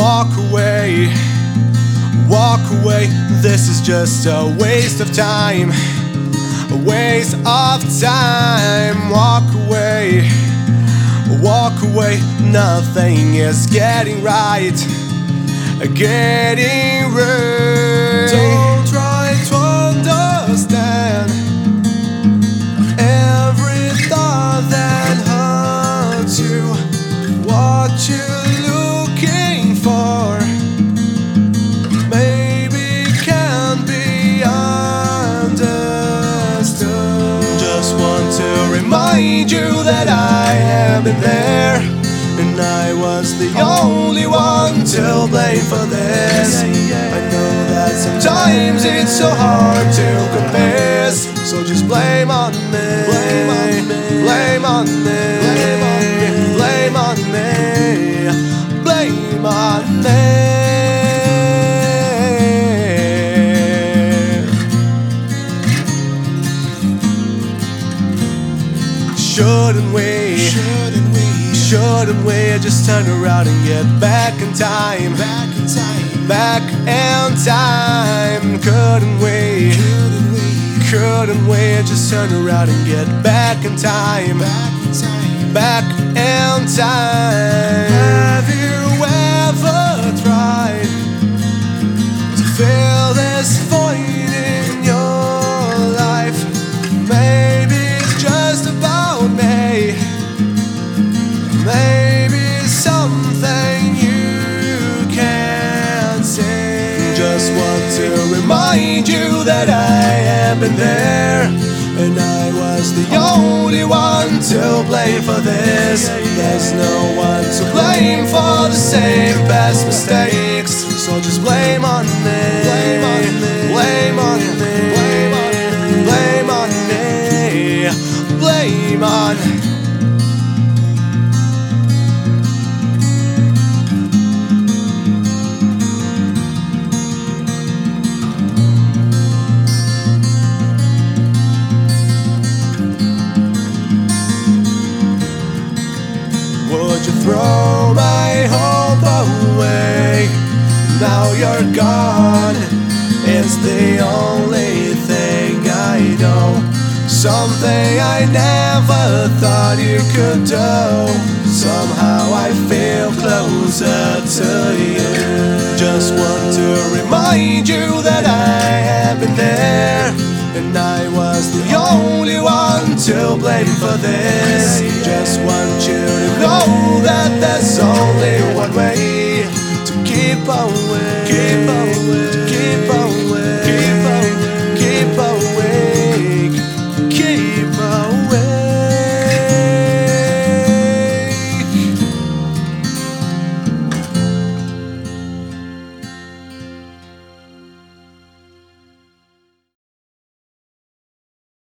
Walk away, walk away. This is just a waste of time, a waste of time. Walk away, walk away. Nothing is getting right, getting right. Don't try to understand every thought that hurts you. What you're looking for maybe can't be understood. Just want to remind you that I have been there, and I was the only one to blame for this. I know that sometimes it's so hard to compare, so just blame on me, blame on me, blame on me, blame on me, blame on me. Shouldn't we? Shouldn't we just turn around and get back in time? Back in time. Couldn't we? Couldn't we just turn around and get back in time? Back in time. Have you ever tried to fill this void in your life? Maybe it's just about me. Maybe something you can't see. Just want to remind you that I have been there, and I was the only one to blame for this. There's no one to blame for the same past mistakes, so just blame on me, blame on me, blame on me, blame on me, blame on me. Would you throw my hope away? Now you're gone, it's the only thing I know. Something I never thought you could do. Somehow I feel closer to you. Just want to remind you that I have been there, and I was the only one to blame for this. Just want you to know that there's only one way to keep away,